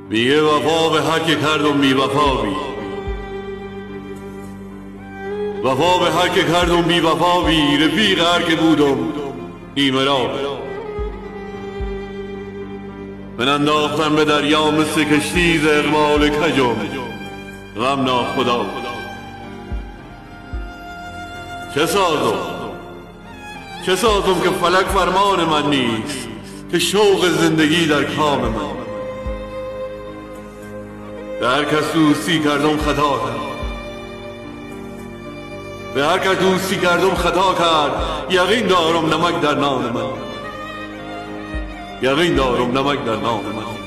میگه وفا به هر که کردم بی وفا بی، وفا به هر که کردم بی وفا بی، رفیق هر که بودم نیمه را من انداختم به دریا مثل کشتی ز اقبال کجم غم ناخدا. چه سازم که فلک فرمان من نیست، که شوق زندگی در کام من. به هر کس دوستی کردم خطا کرد، به هر کس دوستی کردم خطا کرد. یقین دارم نمک در نان من، یقین دارم نمک در نان من.